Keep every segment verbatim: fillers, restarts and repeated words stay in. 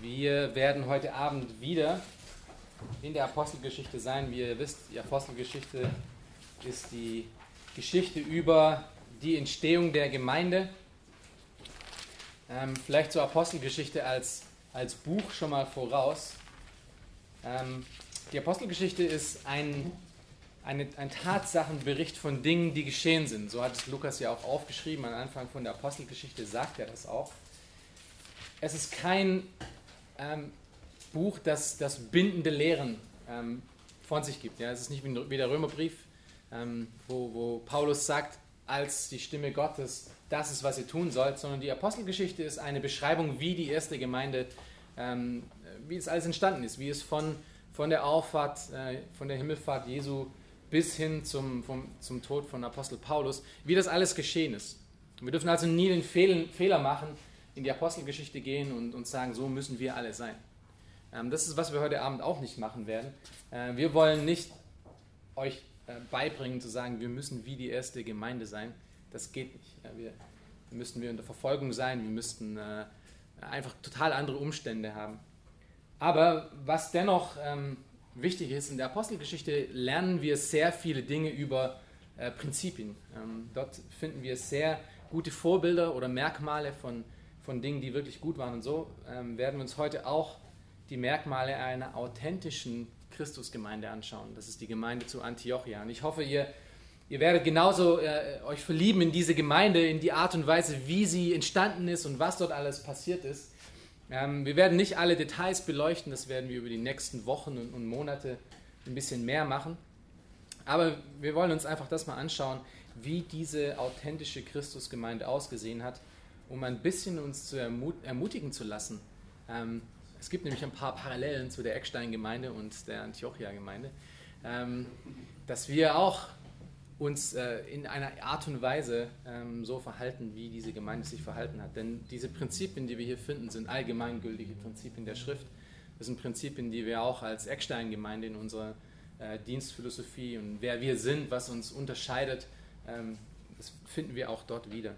Wir werden heute Abend wieder in der Apostelgeschichte sein. Wie ihr wisst, die Apostelgeschichte ist die Geschichte über die Entstehung der Gemeinde. Ähm, vielleicht zur Apostelgeschichte als, als Buch schon mal voraus. Ähm, die Apostelgeschichte ist ein, eine, ein Tatsachenbericht von Dingen, die geschehen sind. So hat es Lukas ja auch aufgeschrieben. Am Anfang von der Apostelgeschichte sagt er das auch. Es ist kein ähm, Buch, das, das bindende Lehren ähm, von sich gibt. Ja? Es ist nicht wie, wie der Römerbrief, ähm, wo, wo Paulus sagt, als die Stimme Gottes, das ist, was ihr tun sollt, sondern die Apostelgeschichte ist eine Beschreibung, wie die erste Gemeinde, ähm, wie es alles entstanden ist, wie es von, von der Auffahrt, äh, von der Himmelfahrt Jesu bis hin zum, vom, zum Tod von Apostel Paulus, wie das alles geschehen ist. Wir dürfen also nie den Fehl, Fehler machen, in die Apostelgeschichte gehen und, und sagen, so müssen wir alle sein. Ähm, das ist, was wir heute Abend auch nicht machen werden. Äh, wir wollen nicht euch äh, beibringen, zu sagen, wir müssen wie die erste Gemeinde sein. Das geht nicht. Ja, wir, müssten wir unter Verfolgung sein, wir müssten äh, einfach total andere Umstände haben. Aber was dennoch ähm, wichtig ist, in der Apostelgeschichte lernen wir sehr viele Dinge über äh, Prinzipien. Ähm, dort finden wir sehr gute Vorbilder oder Merkmale von von Dingen, die wirklich gut waren. Und so ähm, werden wir uns heute auch die Merkmale einer authentischen Christusgemeinde anschauen. Das ist die Gemeinde zu Antiochia. Und ich hoffe, ihr, ihr werdet genauso äh, euch verlieben in diese Gemeinde, in die Art und Weise, wie sie entstanden ist und was dort alles passiert ist. Ähm, wir werden nicht alle Details beleuchten, das werden wir über die nächsten Wochen und, und Monate ein bisschen mehr machen. Aber wir wollen uns einfach das mal anschauen, wie diese authentische Christusgemeinde ausgesehen hat, um ein bisschen uns zu ermut- ermutigen zu lassen. Ähm, es gibt nämlich ein paar Parallelen zu der Eckstein-Gemeinde und der Antiochia-Gemeinde, ähm, dass wir auch uns äh, in einer Art und Weise ähm, so verhalten, wie diese Gemeinde sich verhalten hat. Denn diese Prinzipien, die wir hier finden, sind allgemeingültige Prinzipien der Schrift. Das sind Prinzipien, die wir auch als Eckstein-Gemeinde in unserer äh, Dienstphilosophie und wer wir sind, was uns unterscheidet, ähm, das finden wir auch dort wieder.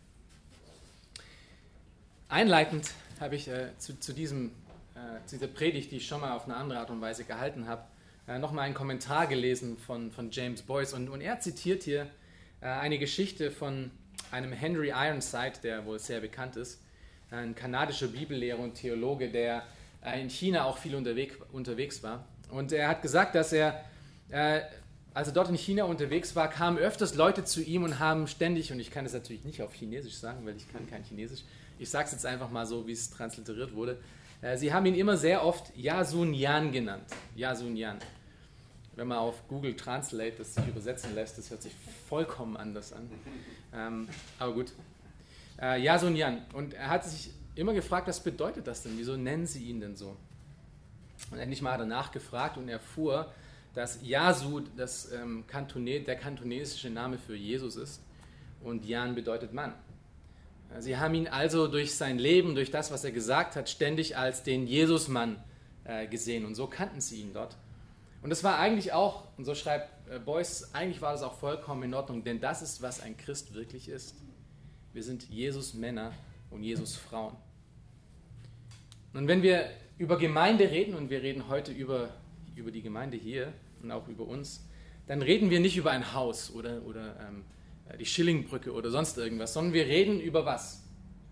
Einleitend habe ich äh, zu, zu, diesem, äh, zu dieser Predigt, die ich schon mal auf eine andere Art und Weise gehalten habe, äh, nochmal einen Kommentar gelesen von, von James Boyce. Und, und er zitiert hier äh, eine Geschichte von einem Henry Ironside, der wohl sehr bekannt ist, ein kanadischer Bibellehrer und Theologe, der äh, in China auch viel unterwegs, unterwegs war. Und er hat gesagt, dass er, äh, als er dort in China unterwegs war, kamen öfters Leute zu ihm und haben ständig, und ich kann das natürlich nicht auf Chinesisch sagen, weil ich kann kein Chinesisch, ich sage es jetzt einfach mal so, wie es transliteriert wurde. Sie haben ihn immer sehr oft Yasun Yan genannt. Yasun Yan. Wenn man auf Google Translate das sich übersetzen lässt, das hört sich vollkommen anders an. Ähm, aber gut. Äh, Yasun Yan. Und er hat sich immer gefragt, was bedeutet das denn? Wieso nennen sie ihn denn so? Und endlich mal hat er nachgefragt und erfuhr, dass Yasu das, ähm, Kantone, der kantonesische Name für Jesus ist und Yan bedeutet Mann. Sie haben ihn also durch sein Leben, durch das, was er gesagt hat, ständig als den Jesusmann äh, gesehen. Und so kannten sie ihn dort. Und das war eigentlich auch, und so schreibt äh, Boyce, eigentlich war das auch vollkommen in Ordnung, denn das ist, was ein Christ wirklich ist. Wir sind Jesus-Männer und Jesus-Frauen. Und wenn wir über Gemeinde reden, und wir reden heute über, über die Gemeinde hier und auch über uns, dann reden wir nicht über ein Haus oder, oder ähm, die Schillingbrücke oder sonst irgendwas, sondern wir reden über was?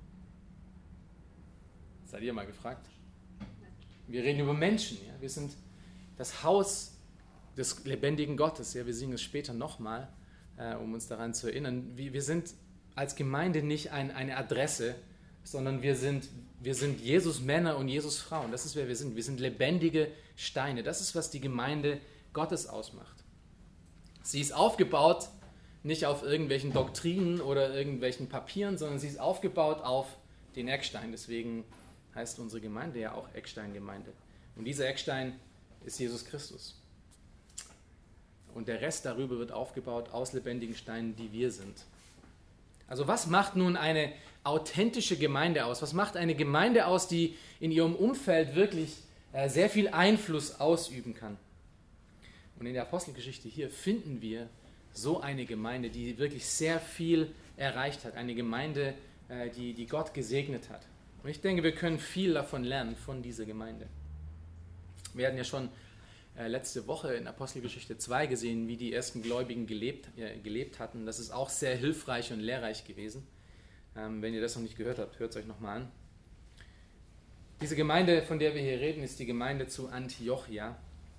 Seid ihr mal gefragt? Wir reden über Menschen. Ja? Wir sind das Haus des lebendigen Gottes. Ja? Wir singen es später nochmal, äh, um uns daran zu erinnern. Wir, wir sind als Gemeinde nicht ein, eine Adresse, sondern wir sind, wir sind Jesus-Männer und Jesus-Frauen. Das ist, wer wir sind. Wir sind lebendige Steine. Das ist, was die Gemeinde Gottes ausmacht. Sie ist aufgebaut nicht auf irgendwelchen Doktrinen oder irgendwelchen Papieren, sondern sie ist aufgebaut auf den Eckstein. Deswegen heißt unsere Gemeinde ja auch Eckstein-Gemeinde. Und dieser Eckstein ist Jesus Christus. Und der Rest darüber wird aufgebaut aus lebendigen Steinen, die wir sind. Also was macht nun eine authentische Gemeinde aus? Was macht eine Gemeinde aus, die in ihrem Umfeld wirklich äh, sehr viel Einfluss ausüben kann? Und in der Apostelgeschichte hier finden wir so eine Gemeinde, die wirklich sehr viel erreicht hat. Eine Gemeinde, die, die Gott gesegnet hat. Und ich denke, wir können viel davon lernen, von dieser Gemeinde. Wir hatten ja schon äh, letzte Woche in Apostelgeschichte zwei gesehen, wie die ersten Gläubigen gelebt, äh, gelebt hatten. Das ist auch sehr hilfreich und lehrreich gewesen. Ähm, wenn ihr das noch nicht gehört habt, hört es euch nochmal an. Diese Gemeinde, von der wir hier reden, ist die Gemeinde zu Antiochia.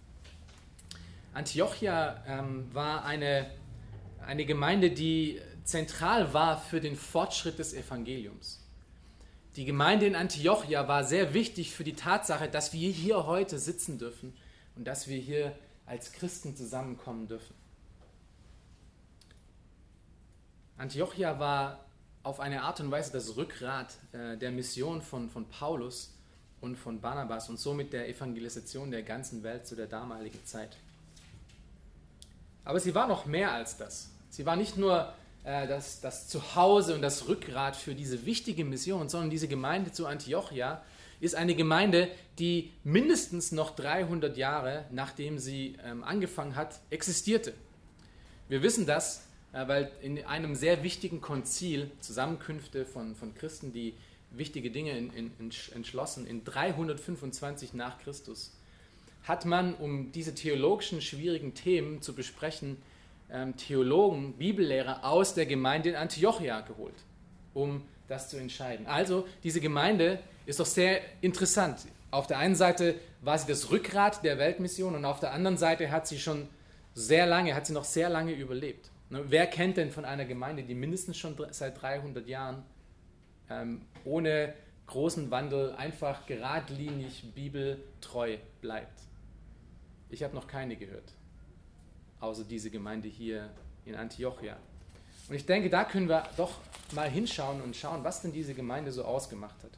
Antiochia ähm, war eine, eine Gemeinde, die zentral war für den Fortschritt des Evangeliums. Die Gemeinde in Antiochia war sehr wichtig für die Tatsache, dass wir hier heute sitzen dürfen und dass wir hier als Christen zusammenkommen dürfen. Antiochia war auf eine Art und Weise das Rückgrat äh, der Mission von, von Paulus und von Barnabas und somit der Evangelisation der ganzen Welt zu der damaligen Zeit. Aber sie war noch mehr als das. Sie war nicht nur äh, das, das Zuhause und das Rückgrat für diese wichtige Mission, sondern diese Gemeinde zu Antiochia ist eine Gemeinde, die mindestens noch dreihundert Jahre, nachdem sie ähm, angefangen hat, existierte. Wir wissen das, äh, weil in einem sehr wichtigen Konzil, Zusammenkünfte von, von Christen, die wichtige Dinge in, in, in entschlossen, in dreihundertfünfundzwanzig nach Christus, hat man, um diese theologischen, schwierigen Themen zu besprechen, ähm, Theologen, Bibellehrer aus der Gemeinde in Antiochia geholt, um das zu entscheiden. Also, diese Gemeinde ist doch sehr interessant. Auf der einen Seite war sie das Rückgrat der Weltmission und auf der anderen Seite hat sie schon sehr lange, hat sie noch sehr lange überlebt. Ne, wer kennt denn von einer Gemeinde, die mindestens schon seit dreihundert Jahren ähm, ohne großen Wandel einfach geradlinig bibeltreu bleibt? Ich habe noch keine gehört, außer diese Gemeinde hier in Antiochia. Und ich denke, da können wir doch mal hinschauen und schauen, was denn diese Gemeinde so ausgemacht hat.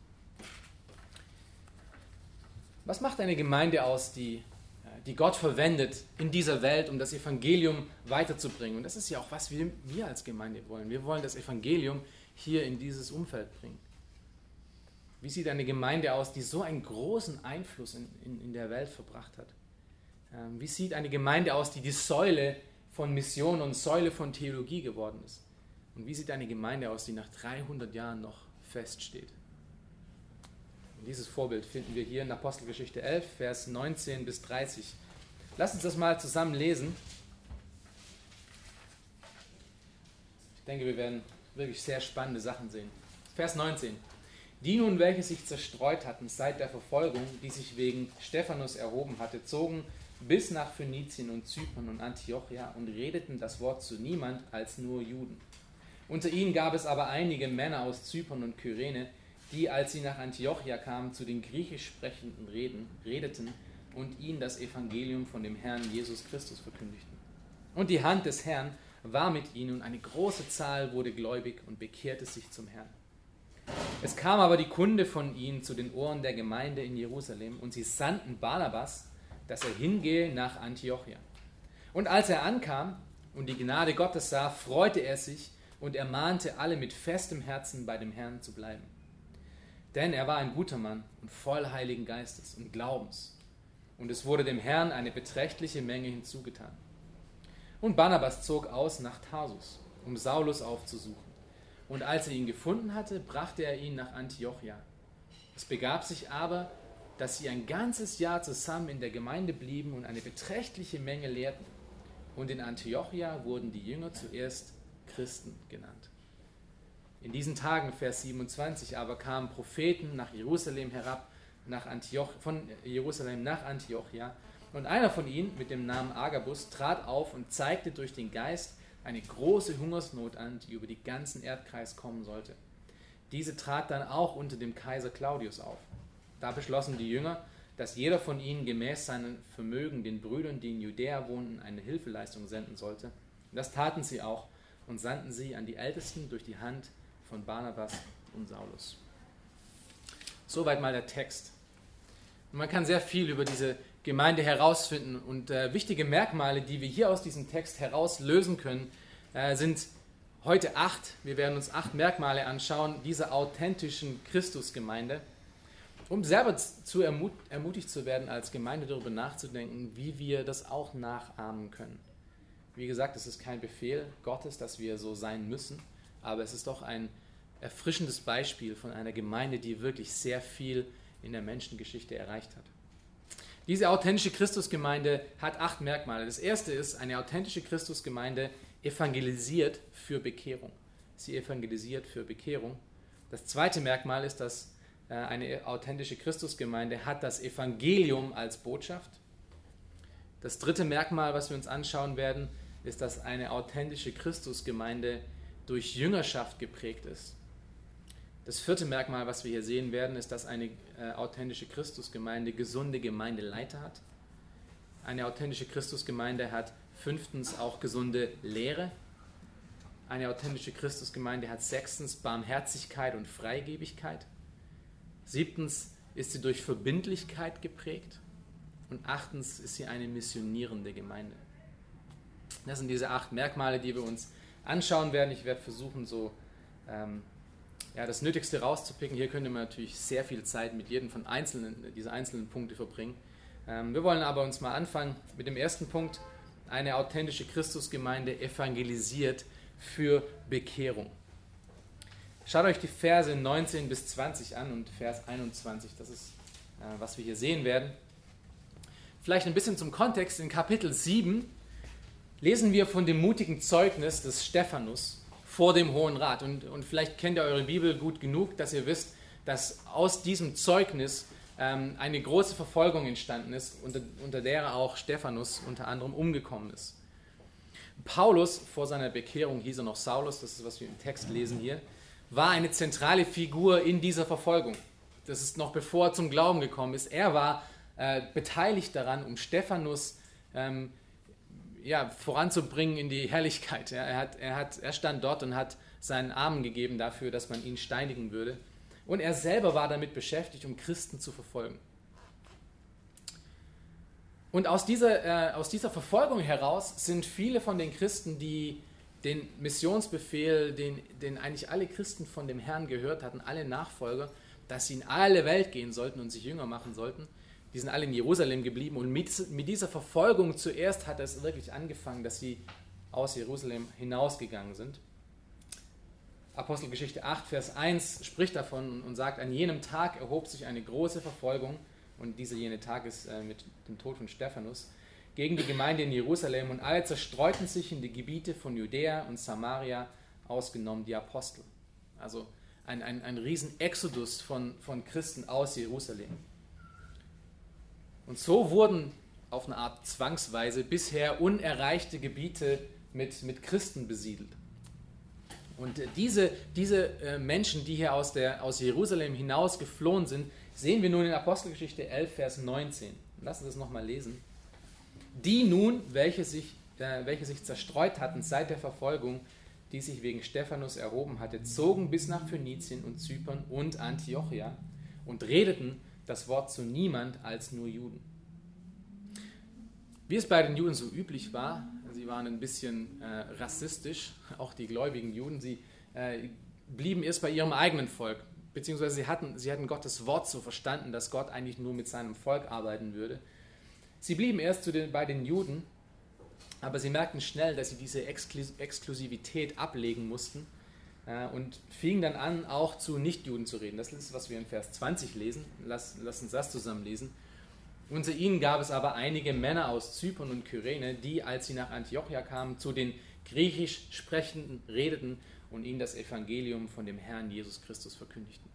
Was macht eine Gemeinde aus, die, die Gott verwendet in dieser Welt, um das Evangelium weiterzubringen? Und das ist ja auch, was wir, wir als Gemeinde wollen. Wir wollen das Evangelium hier in dieses Umfeld bringen. Wie sieht eine Gemeinde aus, die so einen großen Einfluss in, in, in der Welt verbracht hat? Wie sieht eine Gemeinde aus, die die Säule von Mission und Säule von Theologie geworden ist? Und wie sieht eine Gemeinde aus, die nach dreihundert Jahren noch feststeht? Und dieses Vorbild finden wir hier in Apostelgeschichte elf, Vers neunzehn bis dreißig. Lasst uns das mal zusammen lesen. Ich denke, wir werden wirklich sehr spannende Sachen sehen. Vers neunzehn. Die nun, welche sich zerstreut hatten seit der Verfolgung, die sich wegen Stephanus erhoben hatte, zogen bis nach Phönizien und Zypern und Antiochia und redeten das Wort zu niemand als nur Juden. Unter ihnen gab es aber einige Männer aus Zypern und Kyrene, die, als sie nach Antiochia kamen, zu den griechisch sprechenden Reden, redeten und ihnen das Evangelium von dem Herrn Jesus Christus verkündigten. Und die Hand des Herrn war mit ihnen und eine große Zahl wurde gläubig und bekehrte sich zum Herrn. Es kam aber die Kunde von ihnen zu den Ohren der Gemeinde in Jerusalem und sie sandten Barnabas, dass er hingehe nach Antiochia. Und als er ankam und die Gnade Gottes sah, freute er sich und ermahnte alle mit festem Herzen bei dem Herrn zu bleiben. Denn er war ein guter Mann und voll Heiligen Geistes und Glaubens. Und es wurde dem Herrn eine beträchtliche Menge hinzugetan. Und Barnabas zog aus nach Tarsus, um Saulus aufzusuchen. Und als er ihn gefunden hatte, brachte er ihn nach Antiochia. Es begab sich aber, dass sie ein ganzes Jahr zusammen in der Gemeinde blieben und eine beträchtliche Menge lehrten. Und in Antiochia wurden die Jünger zuerst Christen genannt. In diesen Tagen, Vers siebenundzwanzig, aber kamen Propheten nach Jerusalem herab, nach Antioch, von Jerusalem nach Antiochia. Und einer von ihnen, mit dem Namen Agabus, trat auf und zeigte durch den Geist eine große Hungersnot an, die über den ganzen Erdkreis kommen sollte. Diese trat dann auch unter dem Kaiser Claudius auf. Da beschlossen die Jünger, dass jeder von ihnen gemäß seinem Vermögen den Brüdern, die in Judäa wohnten, eine Hilfeleistung senden sollte. Und das taten sie auch und sandten sie an die Ältesten durch die Hand von Barnabas und Saulus. Soweit mal der Text. Und man kann sehr viel über diese Gemeinde herausfinden und äh, wichtige Merkmale, die wir hier aus diesem Text herauslösen können, äh, sind heute acht. Wir werden uns acht Merkmale anschauen dieser authentischen Christusgemeinde, um selber zu ermut- ermutigt zu werden, als Gemeinde darüber nachzudenken, wie wir das auch nachahmen können. Wie gesagt, es ist kein Befehl Gottes, dass wir so sein müssen, aber es ist doch ein erfrischendes Beispiel von einer Gemeinde, die wirklich sehr viel in der Menschengeschichte erreicht hat. Diese authentische Christusgemeinde hat acht Merkmale. Das erste ist, eine authentische Christusgemeinde evangelisiert für Bekehrung. Sie evangelisiert für Bekehrung. Das zweite Merkmal ist, dass äh, eine authentische Christusgemeinde hat das Evangelium als Botschaft. Das dritte Merkmal, was wir uns anschauen werden, ist, dass eine authentische Christusgemeinde durch Jüngerschaft geprägt ist. Das vierte Merkmal, was wir hier sehen werden, ist, dass eine äh, authentische Christusgemeinde gesunde Gemeindeleiter hat. Eine authentische Christusgemeinde hat fünftens auch gesunde Lehre. Eine authentische Christusgemeinde hat sechstens Barmherzigkeit und Freigebigkeit. Siebtens ist sie durch Verbindlichkeit geprägt. Und achtens ist sie eine missionierende Gemeinde. Das sind diese acht Merkmale, die wir uns anschauen werden. Ich werde versuchen, so ähm, ja, das Nötigste rauszupicken. Hier könnte man natürlich sehr viel Zeit mit jedem von einzelnen, dieser einzelnen Punkte verbringen. Ähm, wir wollen aber uns mal anfangen mit dem ersten Punkt. Eine authentische Christusgemeinde evangelisiert für Bekehrung. Schaut euch die Verse neunzehn bis zwanzig an und Vers einundzwanzig, das ist, äh, was wir hier sehen werden. Vielleicht ein bisschen zum Kontext. In Kapitel sieben lesen wir von dem mutigen Zeugnis des Stephanus vor dem Hohen Rat. Und, und vielleicht kennt ihr eure Bibel gut genug, dass ihr wisst, dass aus diesem Zeugnis ähm, eine große Verfolgung entstanden ist, unter, unter der auch Stephanus unter anderem umgekommen ist. Paulus, vor seiner Bekehrung hieß er noch Saulus, das ist, was wir im Text lesen hier, war eine zentrale Figur in dieser Verfolgung. Das ist noch bevor er zum Glauben gekommen ist. Er war äh, beteiligt daran, um Stephanus ähm, ja, voranzubringen in die Herrlichkeit. Ja, er, hat, er, hat, er stand dort und hat seinen Armen gegeben dafür, dass man ihn steinigen würde. Und er selber war damit beschäftigt, um Christen zu verfolgen. Und aus dieser, äh, aus dieser Verfolgung heraus sind viele von den Christen, die den Missionsbefehl, den, den eigentlich alle Christen von dem Herrn gehört hatten, alle Nachfolger, dass sie in alle Welt gehen sollten und sich Jünger machen sollten, die sind alle in Jerusalem geblieben. Und mit, mit dieser Verfolgung zuerst hat es wirklich angefangen, dass sie aus Jerusalem hinausgegangen sind. Apostelgeschichte acht, Vers eins spricht davon und sagt, an jenem Tag erhob sich eine große Verfolgung, und dieser jene Tag ist äh, mit dem Tod von Stephanus, gegen die Gemeinde in Jerusalem, und alle zerstreuten sich in die Gebiete von Judäa und Samaria, ausgenommen die Apostel. Also ein, ein, ein riesen Exodus von, von Christen aus Jerusalem. Und so wurden auf eine Art zwangsweise bisher unerreichte Gebiete mit, mit Christen besiedelt. Und diese, diese äh, Menschen, die hier aus, der, aus Jerusalem hinaus geflohen sind, sehen wir nun in Apostelgeschichte elf, Vers neunzehn. Lassen Sie das nochmal lesen. Die nun, welche sich, äh, welche sich zerstreut hatten seit der Verfolgung, die sich wegen Stephanus erhoben hatte, zogen bis nach Phönizien und Zypern und Antiochia und redeten das Wort zu niemand als nur Juden. Wie es bei den Juden so üblich war, sie waren ein bisschen äh, rassistisch, auch die gläubigen Juden, sie äh, blieben erst bei ihrem eigenen Volk, beziehungsweise sie hatten, sie hatten Gottes Wort so verstanden, dass Gott eigentlich nur mit seinem Volk arbeiten würde. Sie blieben erst zu den, bei den Juden, aber sie merkten schnell, dass sie diese Exklus- Exklusivität ablegen mussten äh, und fingen dann an, auch zu Nichtjuden zu reden. Das ist, was wir in Vers zwanzig lesen. Lass, lass uns das zusammen lesen. Unter ihnen gab es aber einige Männer aus Zypern und Kyrene, die, als sie nach Antiochia kamen, zu den griechisch Sprechenden redeten und ihnen das Evangelium von dem Herrn Jesus Christus verkündigten.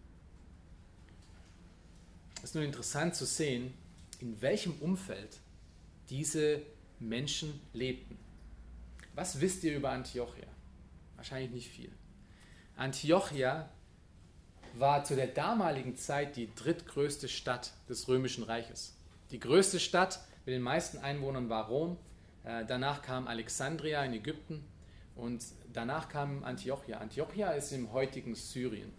Es ist nun interessant zu sehen, in welchem Umfeld diese Menschen lebten. Was wisst ihr über Antiochia? Wahrscheinlich nicht viel. Antiochia war zu der damaligen Zeit die drittgrößte Stadt des Römischen Reiches. Die größte Stadt mit den meisten Einwohnern war Rom. Äh, danach kam Alexandria in Ägypten und danach kam Antiochia. Antiochia ist im heutigen Syrien.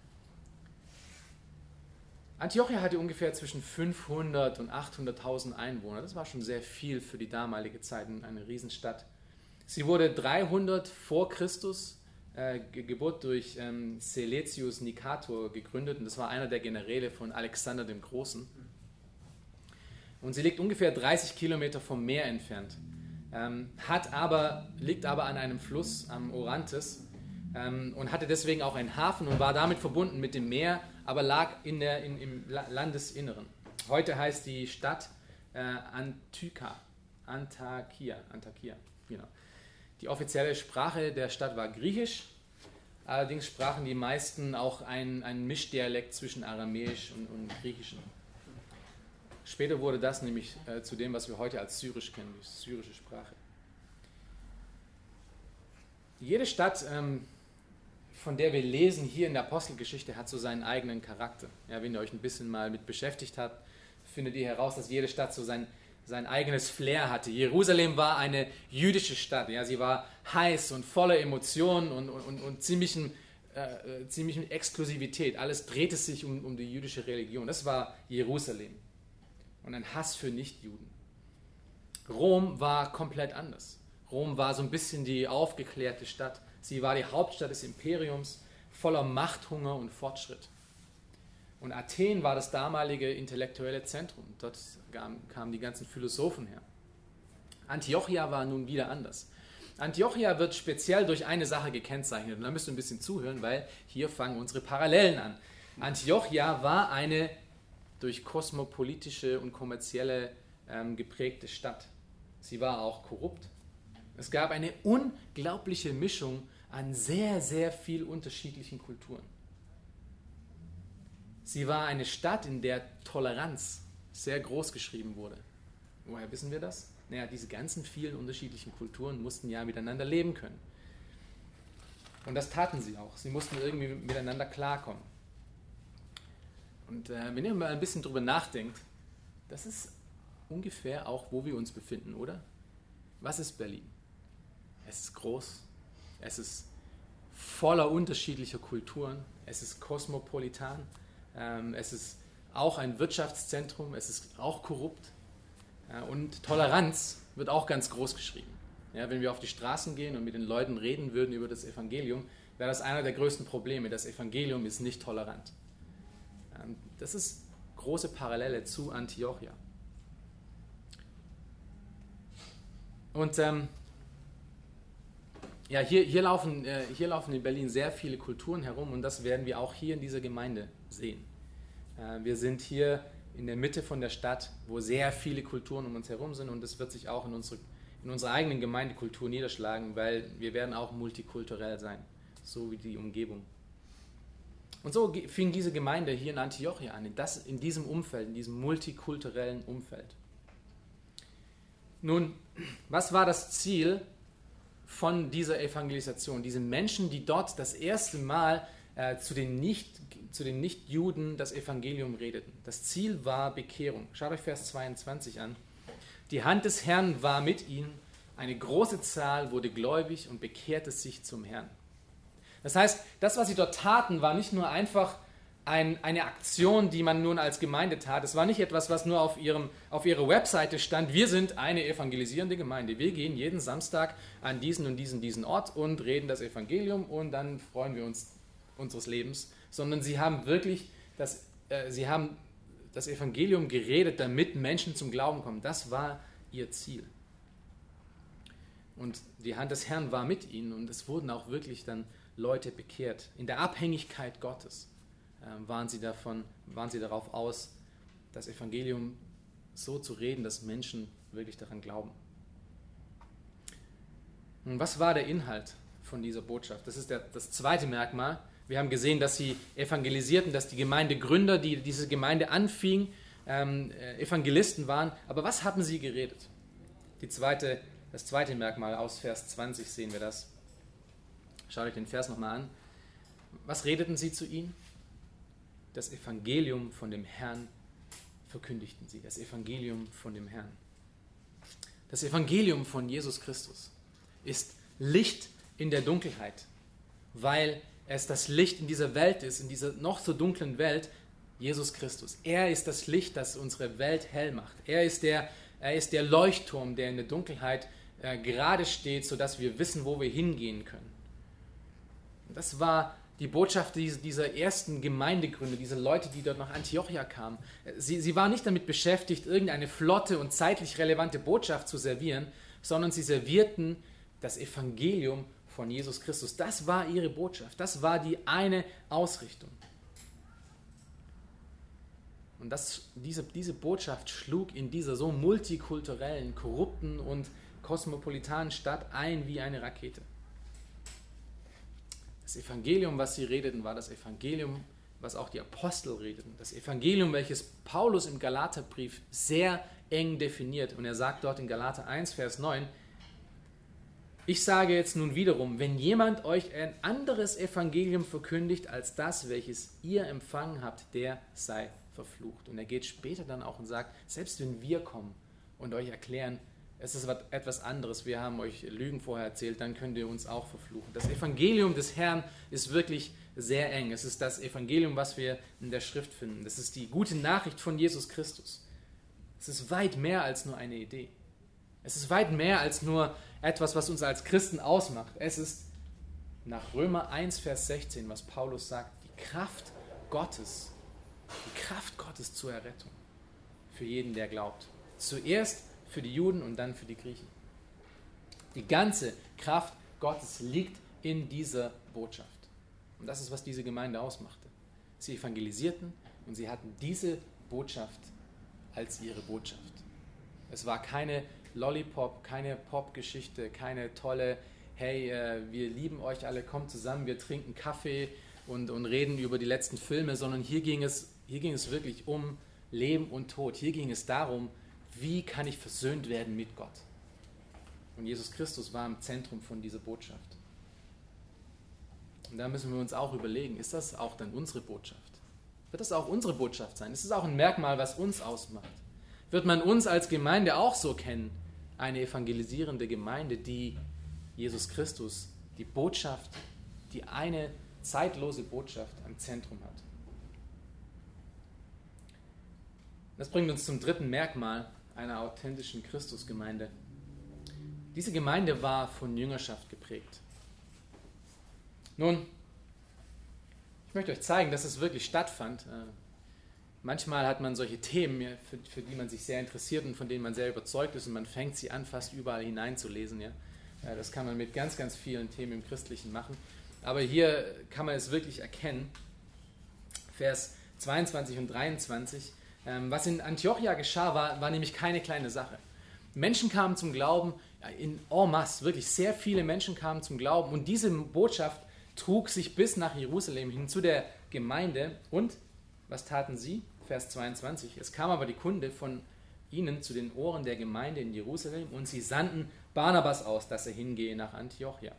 Antiochia hatte ungefähr zwischen fünfhundert und achthunderttausend Einwohner. Das war schon sehr viel für die damalige Zeit, eine Riesenstadt. Sie wurde dreihundert vor Christus äh, Geburt durch ähm, Seleucus Nicator gegründet, und das war einer der Generäle von Alexander dem Großen. Und sie liegt ungefähr dreißig Kilometer vom Meer entfernt, ähm, hat aber, liegt aber an einem Fluss am Orontes ähm, und hatte deswegen auch einen Hafen und war damit verbunden mit dem Meer, aber lag in der, in, im Landesinneren. Heute heißt die Stadt äh, Antyka, Antakya, Antakya, genau. Die offizielle Sprache der Stadt war Griechisch, allerdings sprachen die meisten auch einen, einen Mischdialekt zwischen Aramäisch und, und Griechischen. Später wurde das nämlich äh, zu dem, was wir heute als Syrisch kennen, die syrische Sprache. Jede Stadt, ähm, von der wir lesen hier in der Apostelgeschichte, hat so seinen eigenen Charakter. Ja, wenn ihr euch ein bisschen mal mit beschäftigt habt, findet ihr heraus, dass jede Stadt so sein, sein eigenes Flair hatte. Jerusalem war eine jüdische Stadt. Ja, sie war heiß und voller Emotionen und, und, und, und ziemlichen, äh, ziemlichen Exklusivität. Alles drehte sich um, um die jüdische Religion. Das war Jerusalem. Und ein Hass für Nichtjuden. Rom war komplett anders. Rom war so ein bisschen die aufgeklärte Stadt. Sie war die Hauptstadt des Imperiums, voller Machthunger und Fortschritt. Und Athen war das damalige intellektuelle Zentrum. Dort kamen die ganzen Philosophen her. Antiochia war nun wieder anders. Antiochia wird speziell durch eine Sache gekennzeichnet. Und da müsst ihr ein bisschen zuhören, weil hier fangen unsere Parallelen an. Antiochia war eine durch kosmopolitische und kommerzielle ähm, geprägte Stadt. Sie war auch korrupt. Es gab eine unglaubliche Mischung an sehr, sehr viel unterschiedlichen Kulturen. Sie war eine Stadt, in der Toleranz sehr groß geschrieben wurde. Woher wissen wir das? Naja, diese ganzen vielen unterschiedlichen Kulturen mussten ja miteinander leben können. Und das taten sie auch. Sie mussten irgendwie miteinander klarkommen. Und äh, wenn ihr mal ein bisschen drüber nachdenkt, das ist ungefähr auch, wo wir uns befinden, oder? Was ist Berlin? Es ist groß, es ist voller unterschiedlicher Kulturen, es ist kosmopolitan, ähm, es ist auch ein Wirtschaftszentrum, es ist auch korrupt äh, und Toleranz wird auch ganz groß geschrieben. Ja, wenn wir auf die Straßen gehen und mit den Leuten reden würden über das Evangelium, wäre das einer der größten Probleme. Das Evangelium ist nicht tolerant. Ähm, das ist große Parallele zu Antiochia. Und ähm, ja, hier, hier, laufen, äh, hier laufen in Berlin sehr viele Kulturen herum und das werden wir auch hier in dieser Gemeinde sehen. Äh, wir sind hier in der Mitte von der Stadt, wo sehr viele Kulturen um uns herum sind und das wird sich auch in, unsere, in unserer eigenen Gemeindekultur niederschlagen, weil wir werden auch multikulturell sein, so wie die Umgebung. Und so fing diese Gemeinde hier in Antiochia an, in, das, in diesem Umfeld, in diesem multikulturellen Umfeld. Nun, was war das Ziel von dieser Evangelisation? Diese Menschen, die dort das erste Mal äh, zu den Nicht, zu den Nichtjuden das Evangelium redeten. Das Ziel war Bekehrung. Schaut euch Vers zweiundzwanzig an. Die Hand des Herrn war mit ihnen, eine große Zahl wurde gläubig und bekehrte sich zum Herrn. Das heißt, das, was sie dort taten, war nicht nur einfach ein, eine Aktion, die man nun als Gemeinde tat. Es war nicht etwas, was nur auf, ihrem, auf ihrer Webseite stand. Wir sind eine evangelisierende Gemeinde. Wir gehen jeden Samstag an diesen und diesen, diesen Ort und reden das Evangelium und dann freuen wir uns unseres Lebens. Sondern sie haben wirklich das, äh, sie haben das Evangelium geredet, damit Menschen zum Glauben kommen. Das war ihr Ziel. Und die Hand des Herrn war mit ihnen und es wurden auch wirklich dann Leute bekehrt. In der Abhängigkeit Gottes äh, waren sie davon, waren sie darauf aus, das Evangelium so zu reden, dass Menschen wirklich daran glauben. Und was war der Inhalt von dieser Botschaft? Das ist der, das zweite Merkmal. Wir haben gesehen, dass sie evangelisierten, dass die Gemeindegründer, die diese Gemeinde anfingen, ähm, Evangelisten waren. Aber was haben sie geredet? Die zweite, das zweite Merkmal aus Vers zwanzig sehen wir das. Schaut euch den Vers nochmal an. Was redeten sie zu ihnen? Das Evangelium von dem Herrn verkündigten sie. Das Evangelium von dem Herrn. Das Evangelium von Jesus Christus ist Licht in der Dunkelheit, weil es das Licht in dieser Welt ist, in dieser noch so dunklen Welt, Jesus Christus. Er ist das Licht, das unsere Welt hell macht. Er ist der, er ist der Leuchtturm, der in der Dunkelheit äh, gerade steht, sodass wir wissen, wo wir hingehen können. Das war die Botschaft dieser ersten Gemeindegründer, dieser Leute, die dort nach Antiochia kamen. Sie, sie waren nicht damit beschäftigt, irgendeine flotte und zeitlich relevante Botschaft zu servieren, sondern sie servierten das Evangelium von Jesus Christus. Das war ihre Botschaft. Das war die eine Ausrichtung. Und das, diese, diese Botschaft schlug in dieser so multikulturellen, korrupten und kosmopolitanen Stadt ein wie eine Rakete. Das Evangelium, was sie redeten, war das Evangelium, was auch die Apostel redeten. Das Evangelium, welches Paulus im Galaterbrief sehr eng definiert. Und er sagt dort in Galater eins, Vers neun, ich sage jetzt nun wiederum, wenn jemand euch ein anderes Evangelium verkündigt als das, welches ihr empfangen habt, der sei verflucht. Und er geht später dann auch und sagt, selbst wenn wir kommen und euch erklären, es ist etwas anderes, wir haben euch Lügen vorher erzählt, dann könnt ihr uns auch verfluchen. Das Evangelium des Herrn ist wirklich sehr eng. Es ist das Evangelium, was wir in der Schrift finden. Das ist die gute Nachricht von Jesus Christus. Es ist weit mehr als nur eine Idee. Es ist weit mehr als nur etwas, was uns als Christen ausmacht. Es ist nach Römer eins, Vers sechzehn, was Paulus sagt, die Kraft Gottes, die Kraft Gottes zur Errettung für jeden, der glaubt. Zuerst für die Juden und dann für die Griechen. Die ganze Kraft Gottes liegt in dieser Botschaft. Und das ist, was diese Gemeinde ausmachte. Sie evangelisierten und sie hatten diese Botschaft als ihre Botschaft. Es war keine Lollipop, keine Popgeschichte, keine tolle, hey, äh, wir lieben euch alle, kommt zusammen, wir trinken Kaffee und, und reden über die letzten Filme, sondern hier ging es, hier ging es wirklich um Leben und Tod. Hier ging es darum, wie kann ich versöhnt werden mit Gott. Und Jesus Christus war im Zentrum von dieser Botschaft. Und da müssen wir uns auch überlegen, ist das auch dann unsere Botschaft? Wird das auch unsere Botschaft sein? Ist das auch ein Merkmal, was uns ausmacht? Wird man uns als Gemeinde auch so kennen? Eine evangelisierende Gemeinde, die Jesus Christus, die Botschaft, die eine zeitlose Botschaft am Zentrum hat. Das bringt uns zum dritten Merkmal einer authentischen Christusgemeinde. Diese Gemeinde war von Jüngerschaft geprägt. Nun, ich möchte euch zeigen, dass es wirklich stattfand. Manchmal hat man solche Themen, für, für die man sich sehr interessiert und von denen man sehr überzeugt ist und man fängt sie an, fast überall hineinzulesen. Ja? Das kann man mit ganz, ganz vielen Themen im Christlichen machen. Aber hier kann man es wirklich erkennen. Vers zweiundzwanzig und dreiundzwanzig. Was in Antiochia geschah, war, war nämlich keine kleine Sache. Menschen kamen zum Glauben, in en masse, wirklich sehr viele Menschen kamen zum Glauben und diese Botschaft trug sich bis nach Jerusalem hin zu der Gemeinde. Und was taten sie? Vers zweiundzwanzig. Es kam aber die Kunde von ihnen zu den Ohren der Gemeinde in Jerusalem und sie sandten Barnabas aus, dass er hingehe nach Antiochia.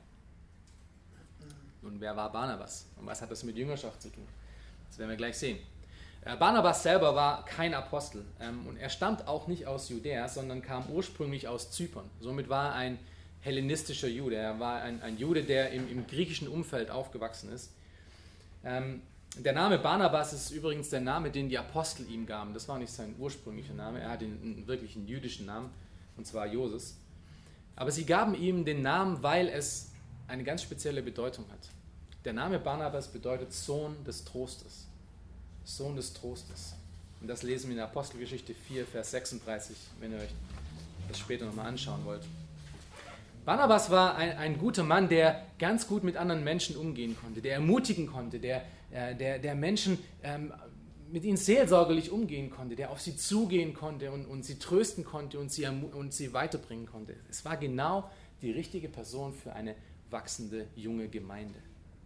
Nun, wer war Barnabas? Und was hat das mit Jüngerschaft zu tun? Das werden wir gleich sehen. Barnabas selber war kein Apostel ähm, und er stammt auch nicht aus Judäa, sondern kam ursprünglich aus Zypern. Somit war er ein hellenistischer Jude. Er war ein, ein Jude, der im, im griechischen Umfeld aufgewachsen ist. Ähm, der Name Barnabas ist übrigens der Name, den die Apostel ihm gaben. Das war nicht sein ursprünglicher Name. Er hatte einen, einen wirklichen jüdischen Namen, und zwar Joses. Aber sie gaben ihm den Namen, weil es eine ganz spezielle Bedeutung hat. Der Name Barnabas bedeutet Sohn des Trostes. Sohn des Trostes. Und das lesen wir in der Apostelgeschichte vier, Vers sechsunddreißig, wenn ihr euch das später nochmal anschauen wollt. Barnabas war ein, ein guter Mann, der ganz gut mit anderen Menschen umgehen konnte, der ermutigen konnte, der, äh, der, der Menschen ähm, mit ihnen seelsorgerlich umgehen konnte, der auf sie zugehen konnte und, und sie trösten konnte und sie, und sie weiterbringen konnte. Es war genau die richtige Person für eine wachsende junge Gemeinde.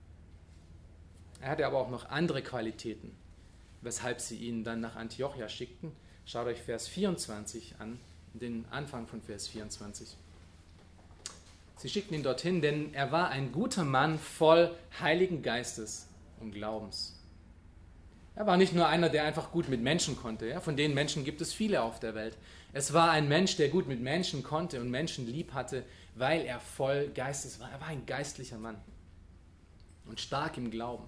Er hatte aber auch noch andere Qualitäten, weshalb sie ihn dann nach Antiochia schickten. Schaut euch Vers vierundzwanzig an, den Anfang von Vers vierundzwanzig. Sie schickten ihn dorthin, denn er war ein guter Mann voll Heiligen Geistes und Glaubens. Er war nicht nur einer, der einfach gut mit Menschen konnte. Ja? Von den Menschen gibt es viele auf der Welt. Es war ein Mensch, der gut mit Menschen konnte und Menschen lieb hatte, weil er voll Geistes war. Er war ein geistlicher Mann und stark im Glauben.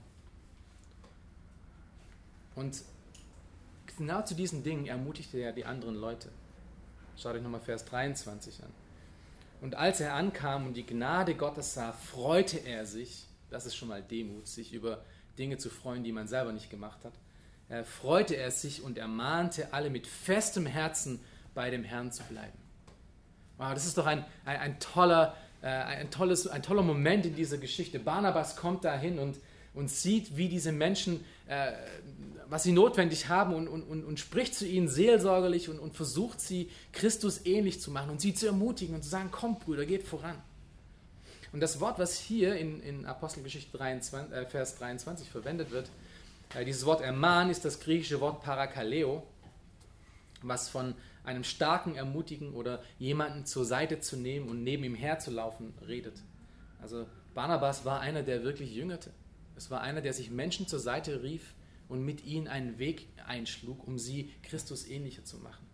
Und genau zu diesen Dingen ermutigte er die anderen Leute. Schaut euch nochmal Vers dreiundzwanzig an. Und als er ankam und die Gnade Gottes sah, freute er sich, das ist schon mal Demut, sich über Dinge zu freuen, die man selber nicht gemacht hat, er freute er sich und ermahnte alle mit festem Herzen bei dem Herrn zu bleiben. Wow, das ist doch ein, ein, ein toller äh, ein, tolles, ein toller Moment in dieser Geschichte. Barnabas kommt dahin und, und sieht, wie diese Menschen, äh, was sie notwendig haben und, und, und spricht zu ihnen seelsorgerlich und, und versucht sie Christus ähnlich zu machen und sie zu ermutigen und zu sagen, kommt Brüder, geht voran. Und das Wort, was hier in, in Apostelgeschichte dreiundzwanzig, äh, Vers dreiundzwanzig verwendet wird, äh, dieses Wort ermahnen ist das griechische Wort parakaleo, was von einem starken Ermutigen oder jemanden zur Seite zu nehmen und neben ihm herzulaufen redet. Also Barnabas war einer, der wirklich jüngerte. Es war einer, der sich Menschen zur Seite rief und mit ihnen einen Weg einschlug, um sie Christus ähnlicher zu machen.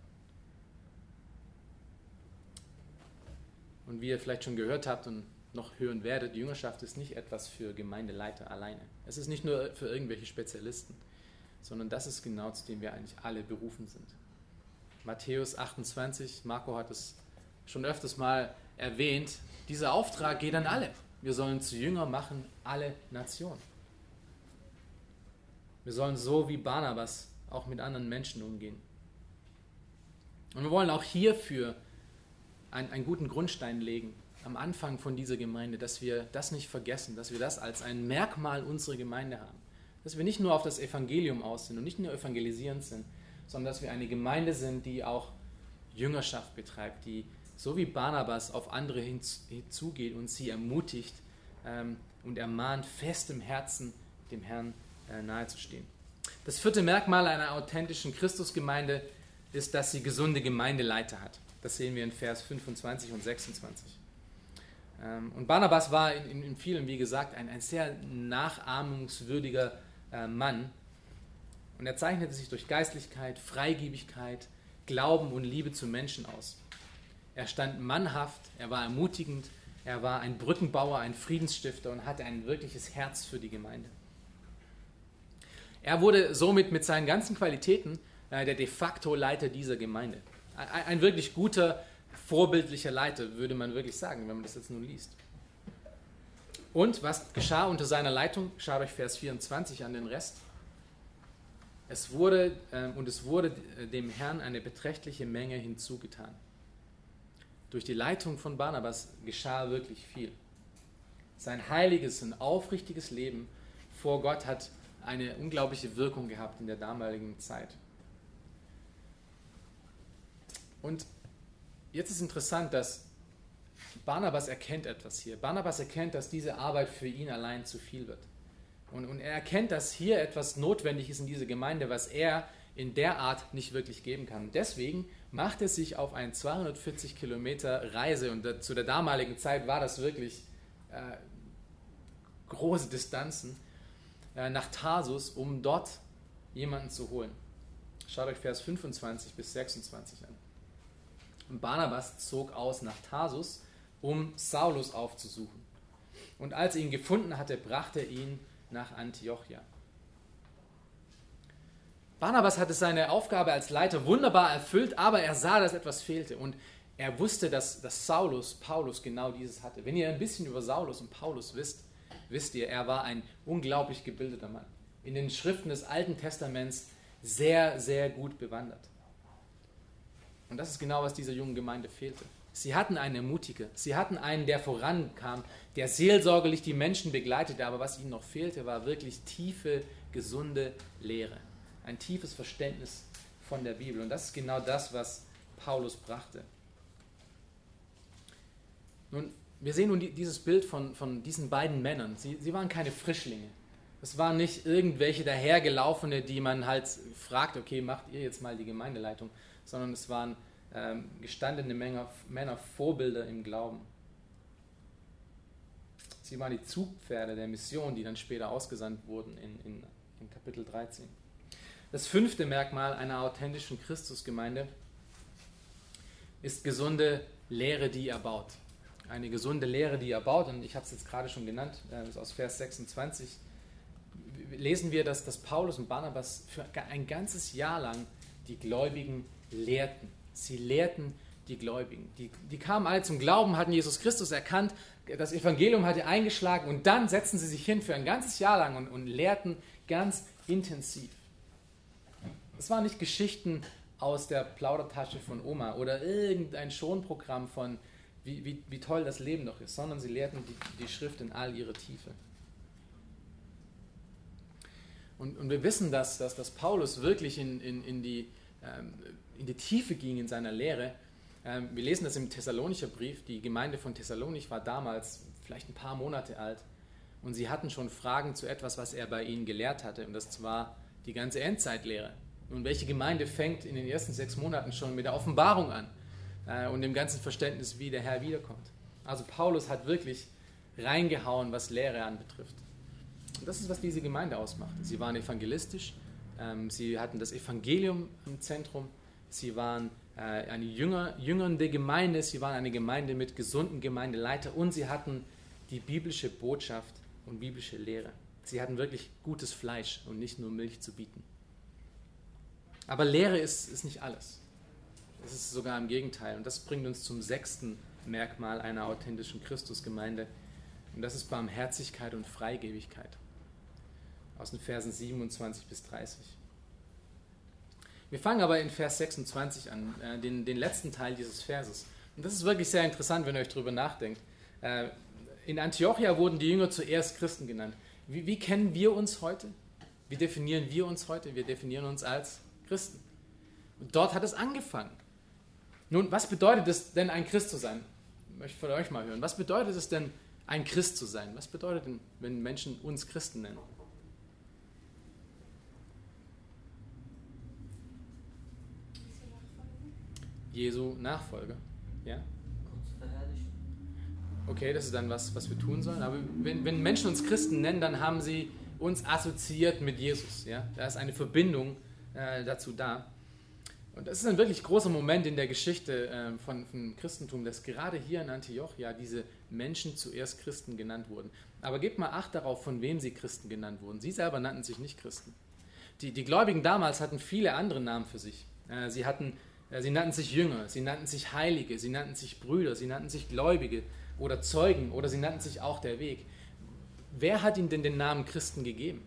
Und wie ihr vielleicht schon gehört habt und noch hören werdet, Jüngerschaft ist nicht etwas für Gemeindeleiter alleine. Es ist nicht nur für irgendwelche Spezialisten, sondern das ist genau, zu dem wir eigentlich alle berufen sind. Matthäus achtundzwanzig, Marco hat es schon öfters mal erwähnt, dieser Auftrag geht an alle. Wir sollen zu Jünger machen alle Nationen. Wir sollen so wie Barnabas auch mit anderen Menschen umgehen. Und wir wollen auch hierfür einen, einen guten Grundstein legen, am Anfang von dieser Gemeinde, dass wir das nicht vergessen, dass wir das als ein Merkmal unserer Gemeinde haben. Dass wir nicht nur auf das Evangelium aus sind und nicht nur evangelisierend sind, sondern dass wir eine Gemeinde sind, die auch Jüngerschaft betreibt, die so wie Barnabas auf andere hinzugeht und sie ermutigt ähm, und ermahnt, fest im Herzen dem Herrn äh, nahezustehen. Das vierte Merkmal einer authentischen Christusgemeinde ist, dass sie gesunde Gemeindeleiter hat. Das sehen wir in Vers fünfundzwanzig und sechsundzwanzig. Ähm, und Barnabas war in, in, in vielen, wie gesagt, ein, ein sehr nachahmungswürdiger äh, Mann. Und er zeichnete sich durch Geistlichkeit, Freigebigkeit, Glauben und Liebe zu Menschen aus. Er stand mannhaft, er war ermutigend, er war ein Brückenbauer, ein Friedensstifter und hatte ein wirkliches Herz für die Gemeinde. Er wurde somit mit seinen ganzen Qualitäten äh, der de facto Leiter dieser Gemeinde. Ein, ein wirklich guter, vorbildlicher Leiter, würde man wirklich sagen, wenn man das jetzt nun liest. Und was geschah unter seiner Leitung? Schaut euch Vers vierundzwanzig an den Rest. Es wurde, äh, und es wurde dem Herrn eine beträchtliche Menge hinzugetan. Durch die Leitung von Barnabas geschah wirklich viel. Sein heiliges und aufrichtiges Leben vor Gott hat eine unglaubliche Wirkung gehabt in der damaligen Zeit. Und jetzt ist interessant, dass Barnabas erkennt etwas hier. Barnabas erkennt, dass diese Arbeit für ihn allein zu viel wird. Und, und er erkennt, dass hier etwas notwendig ist in dieser Gemeinde, was er in der Art nicht wirklich geben kann. Und deswegen macht er sich auf eine zweihundertvierzig Kilometer Reise, und da, zu der damaligen Zeit war das wirklich äh, große Distanzen, äh, nach Tarsus, um dort jemanden zu holen. Schaut euch Vers fünfundzwanzig bis sechsundzwanzig an. Und Barnabas zog aus nach Tarsus, um Saulus aufzusuchen. Und als er ihn gefunden hatte, brachte er ihn nach Antiochia. Barnabas hatte seine Aufgabe als Leiter wunderbar erfüllt, aber er sah, dass etwas fehlte. Und er wusste, dass, dass Saulus, Paulus genau dieses hatte. Wenn ihr ein bisschen über Saulus und Paulus wisst, wisst ihr, er war ein unglaublich gebildeter Mann. In den Schriften des Alten Testaments sehr, sehr gut bewandert. Und das ist genau, was dieser jungen Gemeinde fehlte. Sie hatten einen Ermutiger, sie hatten einen, der vorankam, der seelsorgerlich die Menschen begleitete, aber was ihnen noch fehlte, war wirklich tiefe, gesunde Lehre. Ein tiefes Verständnis von der Bibel. Und das ist genau das, was Paulus brachte. Nun, wir sehen nun dieses Bild von, von diesen beiden Männern. Sie, sie waren keine Frischlinge. Es waren nicht irgendwelche dahergelaufene, die man halt fragt, okay, macht ihr jetzt mal die Gemeindeleitung, sondern es waren ähm, gestandene Männer, Männer, Vorbilder im Glauben. Sie waren die Zugpferde der Mission, die dann später ausgesandt wurden in, in, in Kapitel dreizehn. Das fünfte Merkmal einer authentischen Christusgemeinde ist gesunde Lehre, die er baut. Eine gesunde Lehre, die er baut, und ich habe es jetzt gerade schon genannt, das ist aus Vers sechsundzwanzig, lesen wir, dass, dass Paulus und Barnabas für ein ganzes Jahr lang die Gläubigen lehrten. Sie lehrten die Gläubigen. Die, die kamen alle zum Glauben, hatten Jesus Christus erkannt, das Evangelium hatte eingeschlagen, und dann setzten sie sich hin für ein ganzes Jahr lang und, und lehrten ganz intensiv. Es waren nicht Geschichten aus der Plaudertasche von Oma oder irgendein Schonprogramm von wie, wie, wie toll das Leben doch ist, sondern sie lehrten die, die Schrift in all ihrer Tiefe. Und, und wir wissen, dass, dass, dass Paulus wirklich in, in, in, die, ähm, in die Tiefe ging in seiner Lehre. Ähm, wir lesen das im Thessalonicher Brief. Die Gemeinde von Thessalonich war damals vielleicht ein paar Monate alt und sie hatten schon Fragen zu etwas, was er bei ihnen gelehrt hatte, und das war die ganze Endzeitlehre. Und welche Gemeinde fängt in den ersten sechs Monaten schon mit der Offenbarung an äh, und dem ganzen Verständnis, wie der Herr wiederkommt? Also Paulus hat wirklich reingehauen, was Lehre anbetrifft. Und das ist, was diese Gemeinde ausmachte. Sie waren evangelistisch, ähm, sie hatten das Evangelium im Zentrum, sie waren äh, eine jünger, jüngernde Gemeinde, sie waren eine Gemeinde mit gesunden Gemeindeleiter und sie hatten die biblische Botschaft und biblische Lehre. Sie hatten wirklich gutes Fleisch und nicht nur Milch zu bieten. Aber Lehre ist, ist nicht alles. Es ist sogar im Gegenteil. Und das bringt uns zum sechsten Merkmal einer authentischen Christusgemeinde. Und das ist Barmherzigkeit und Freigebigkeit. Aus den Versen siebenundzwanzig bis dreißig. Wir fangen aber in Vers sechsundzwanzig an, äh, den, den letzten Teil dieses Verses. Und das ist wirklich sehr interessant, wenn ihr euch darüber nachdenkt. Äh, in Antiochia wurden die Jünger zuerst Christen genannt. Wie, wie kennen wir uns heute? Wie definieren wir uns heute? Wir definieren uns als Christen. Und dort hat es angefangen. Nun, was bedeutet es denn, ein Christ zu sein? Ich möchte von euch mal hören. Was bedeutet es denn, ein Christ zu sein? Was bedeutet denn, wenn Menschen uns Christen nennen? Jesu Nachfolger. Ja? Okay, das ist dann was, was wir tun sollen. Aber wenn, wenn Menschen uns Christen nennen, dann haben sie uns assoziiert mit Jesus. Ja? Da ist eine Verbindung äh, dazu da. Und das ist ein wirklich großer Moment in der Geschichte äh, von, von Christentum, dass gerade hier in Antiochia diese Menschen zuerst Christen genannt wurden. Aber gebt mal Acht darauf, von wem sie Christen genannt wurden. Sie selber nannten sich nicht Christen. Die, die Gläubigen damals hatten viele andere Namen für sich. Äh, sie, hatten, äh, sie nannten sich Jünger, sie nannten sich Heilige, sie nannten sich Brüder, sie nannten sich Gläubige oder Zeugen oder sie nannten sich auch der Weg. Wer hat ihnen denn den Namen Christen gegeben?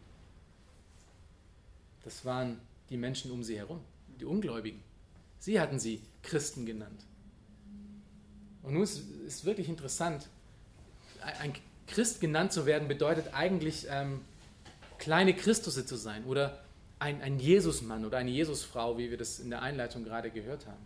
Das waren die Menschen um sie herum, die Ungläubigen. Sie hatten sie Christen genannt. Und nun ist es wirklich interessant, ein Christ genannt zu werden, bedeutet eigentlich ähm, kleine Christusse zu sein oder ein, ein Jesusmann oder eine Jesusfrau, wie wir das in der Einleitung gerade gehört haben.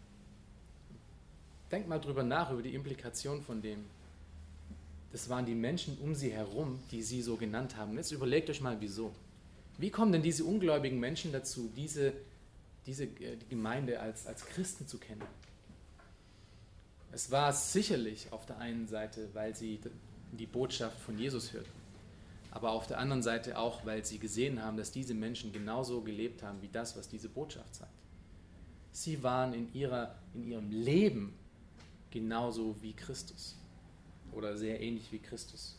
Denkt mal drüber nach, über die Implikation von dem. Das waren die Menschen um sie herum, die sie so genannt haben. Jetzt überlegt euch mal, wieso. Wie kommen denn diese ungläubigen Menschen dazu, diese, diese die Gemeinde als, als Christen zu kennen? Es war sicherlich auf der einen Seite, weil sie die Botschaft von Jesus hörten, aber auf der anderen Seite auch, weil sie gesehen haben, dass diese Menschen genauso gelebt haben wie das, was diese Botschaft sagt. Sie waren in, ihrer, in ihrem Leben genauso wie Christus oder sehr ähnlich wie Christus.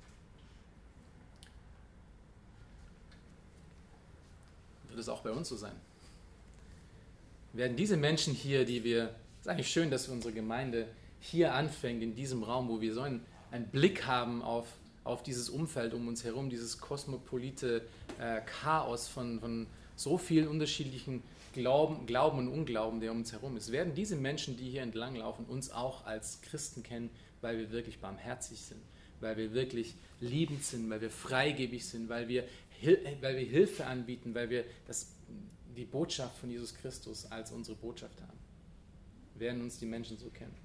Wird es auch bei uns so sein? Werden diese Menschen hier, die wir, es ist eigentlich schön, dass unsere Gemeinde hier anfängt, in diesem Raum, wo wir so einen, einen Blick haben auf, auf dieses Umfeld um uns herum, dieses kosmopolite äh, Chaos von, von so vielen unterschiedlichen Glauben, Glauben und Unglauben, der um uns herum ist. Werden diese Menschen, die hier entlanglaufen, uns auch als Christen kennen, weil wir wirklich barmherzig sind, weil wir wirklich liebend sind, weil wir freigebig sind, weil wir, weil wir Hilfe anbieten, weil wir das, die Botschaft von Jesus Christus als unsere Botschaft haben. Werden uns die Menschen so kennen.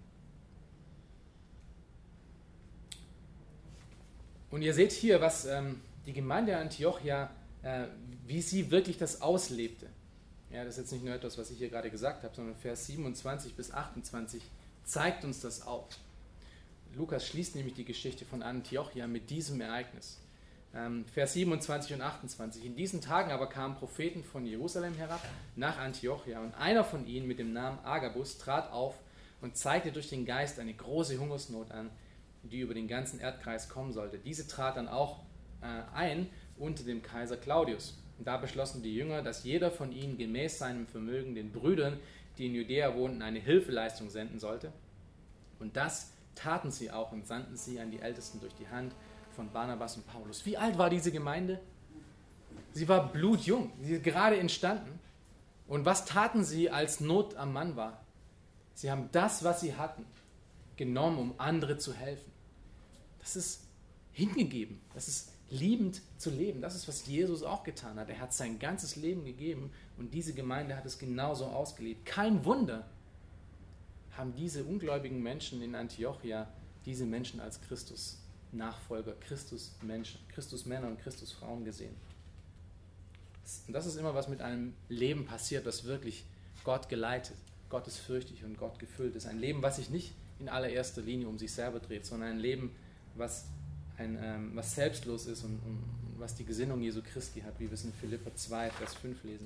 Und ihr seht hier, was ähm, die Gemeinde Antiochia, äh, wie sie wirklich das auslebte. Ja, das ist jetzt nicht nur etwas, was ich hier gerade gesagt habe, sondern Vers siebenundzwanzig bis achtundzwanzig zeigt uns das auf. Lukas schließt nämlich die Geschichte von Antiochia mit diesem Ereignis. Ähm, Vers siebenundzwanzig und achtundzwanzig. In diesen Tagen aber kamen Propheten von Jerusalem herab nach Antiochia und einer von ihnen mit dem Namen Agabus trat auf und zeigte durch den Geist eine große Hungersnot an, die über den ganzen Erdkreis kommen sollte. Diese trat dann auch äh, ein unter dem Kaiser Claudius. Und da beschlossen die Jünger, dass jeder von ihnen gemäß seinem Vermögen den Brüdern, die in Judäa wohnten, eine Hilfeleistung senden sollte. Und das taten sie auch und sandten sie an die Ältesten durch die Hand von Barnabas und Paulus. Wie alt war diese Gemeinde? Sie war blutjung, sie ist gerade entstanden. Und was taten sie, als Not am Mann war? Sie haben das, was sie hatten, genommen, um andere zu helfen. Das ist hingegeben, das ist liebend zu leben. Das ist, was Jesus auch getan hat. Er hat sein ganzes Leben gegeben und diese Gemeinde hat es genauso ausgelebt. Kein Wunder haben diese ungläubigen Menschen in Antiochia diese Menschen als Christus-Nachfolger, Christus-Menschen, Christus-Männer und Christus-Frauen gesehen. Und das ist immer, was mit einem Leben passiert, das wirklich Gott geleitet, gottesfürchtig und Gott gefüllt ist. Ein Leben, was sich nicht in allererster Linie um sich selber dreht, sondern ein Leben, was, ein, ähm, was selbstlos ist und, und was die Gesinnung Jesu Christi hat, wie wir es in Philipper zwei, Vers fünf lesen.